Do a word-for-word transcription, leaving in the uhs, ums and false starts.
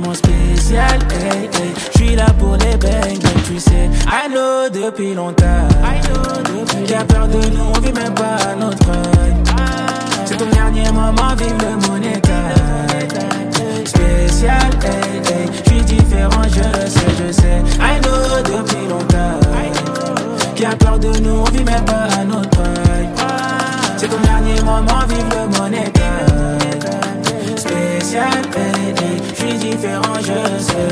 vraiment spécial, hey, hey. J'suis là pour les bangs, donc tu sais. I know depuis longtemps. I know depuis Qui a peur de nous, on vit même pas à notre prime. C'est ton dernier moment, vive le monétaire. Spécial, hey, hey. J'suis différent, je le sais, je sais. I know depuis longtemps. Qui a peur de nous, on vit même pas à notre prime. C'est ton dernier moment, vive le monétaire. Spécial, hey, hey. J'suis différent, je sais.